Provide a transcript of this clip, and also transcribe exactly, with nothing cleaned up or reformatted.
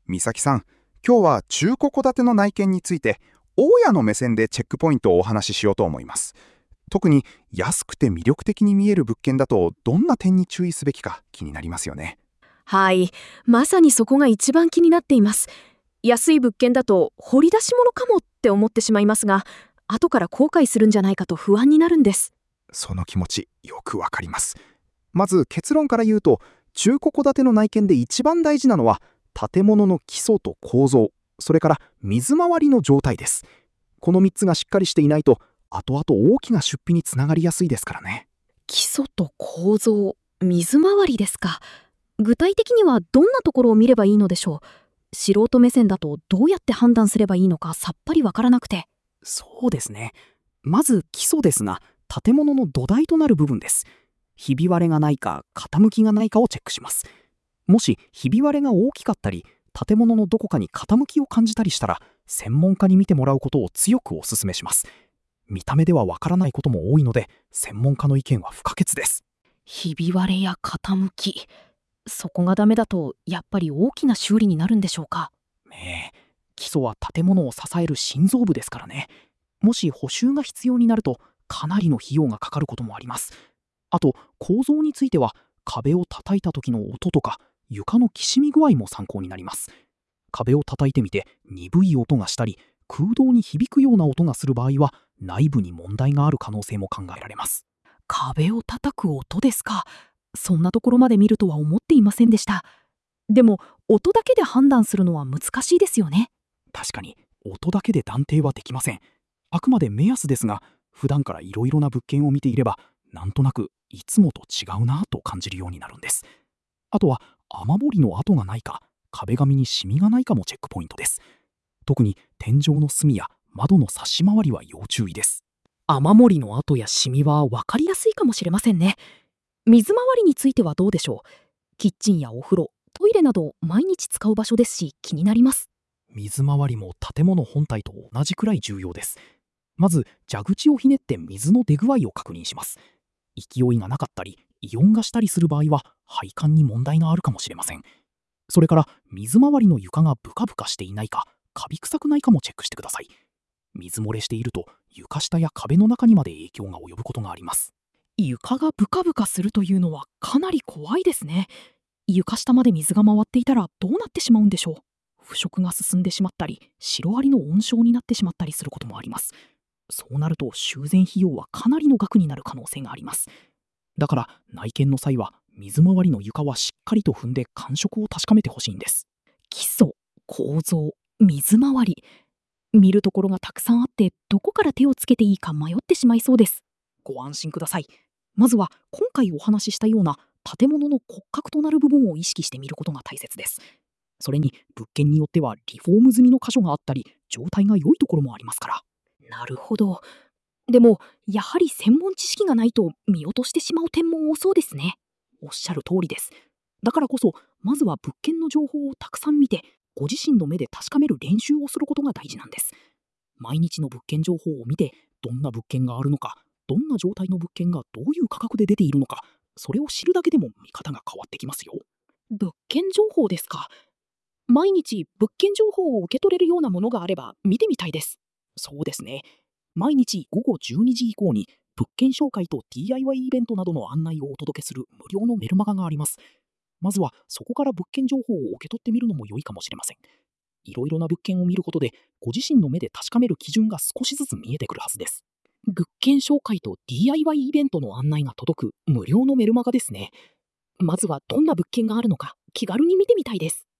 美咲さん、今日は中古戸建ての内見について、大家の目線でチェックポイントをお話ししようと思います。特に安くて魅力的に見える物件だと、どんな点に注意すべきか気になりますよね。 はい、まさにそこが一番気になっています。安い物件だと掘り出し物かもって思ってしまいますが、後から後悔するんじゃないかと不安になるんです。 その気持ち、よくわかります。まず結論から言うと、中古戸建ての内見で一番大事なのは、建物の基礎と構造、それから水回りの状態です。このみっつがしっかりしていないと、後々大きな出費につながりやすいですからね。 基礎と構造、水回りですか。具体的にはどんなところを見ればいいのでしょう。素人目線だとどうやって判断すればいいのかさっぱりわからなくて。 そうですね。まず基礎ですが、建物の土台となる部分です。ひび割れがないか傾きがないかをチェックします。もしひび割れが大きかったり、建物のどこかに傾きを感じたりしたら、専門家に見てもらうことを強くお勧めします。見た目ではわからないことも多いので、専門家の意見は不可欠です。 ひび割れや傾き、そこがダメだとやっぱり大きな修理になるんでしょうか。 ねえ、基礎は建物を支える心臓部ですからね。もし補修が必要になると、かなりの費用がかかることもあります。あと構造については、壁を叩いた時の音とか床のきしみ具合も参考になります。壁を叩いてみて鈍い音がしたり、空洞に響くような音がする場合は、内部に問題がある可能性も考えられます。 壁を叩く音ですか。そんなところまで見るとは思っていませんでした。でも音だけで判断するのは難しいですよね。 確かに音だけで断定はできません。あくまで目安ですが、普段からいろいろな物件を見ていれば、なんとなくいつもと違うなぁと感じるようになるんです。あとは雨漏りの跡がないか、壁紙にシミがないかもチェックポイントです。特に天井の隅や窓の差し回りは要注意です。 雨漏りの跡やシミは分かりやすいかもしれませんね。水回りについてはどうでしょう。キッチンやお風呂、トイレなど毎日使う場所ですし、気になります。 水回りも建物本体と同じくらい重要です。まず蛇口をひねって水の出具合を確認します。勢いがなかったり異音がしたりする場合は、配管に問題があるかもしれません。それから水回りの床がブカブカしていないか、カビ臭くないかもチェックしてください。水漏れしていると床下や壁の中にまで影響が及ぶことがあります。 床がブカブカするというのはかなり怖いですね。床下まで水が回っていたらどうなってしまうんでしょう。腐食が進んでしまったり、シロアリの温床になってしまったりすることもあります。 そうなると修繕費用はかなりの額になる可能性があります。だから内見の際は、水回りの床はしっかりと踏んで感触を確かめてほしいんです。 基礎、構造、水回り、見るところがたくさんあって、どこから手をつけていいか迷ってしまいそうです。 ご安心ください。まずは今回お話ししたような建物の骨格となる部分を意識してみることが大切です。それに物件によってはリフォーム済みの箇所があったり、状態が良いところもありますから。 なるほど。でもやはり専門知識がないと見落としてしまう点も多そうですね。 おっしゃる通りです。だからこそ、まずは物件の情報をたくさん見て、ご自身の目で確かめる練習をすることが大事なんです。毎日の物件情報を見て、どんな物件があるのか、どんな状態の物件がどういう価格で出ているのか、それを知るだけでも見方が変わってきますよ。 物件情報ですか。毎日物件情報を受け取れるようなものがあれば見てみたいです。 そうですね。毎日午後じゅうにじ以降に物件紹介と ディーアイワイ イベントなどの案内をお届けする無料のメルマガがあります。まずはそこから物件情報を受け取ってみるのも良いかもしれません。いろいろな物件を見ることで、ご自身の目で確かめる基準が少しずつ見えてくるはずです。 物件紹介と ディーアイワイ イベントの案内が届く無料のメルマガですね。まずはどんな物件があるのか気軽に見てみたいです。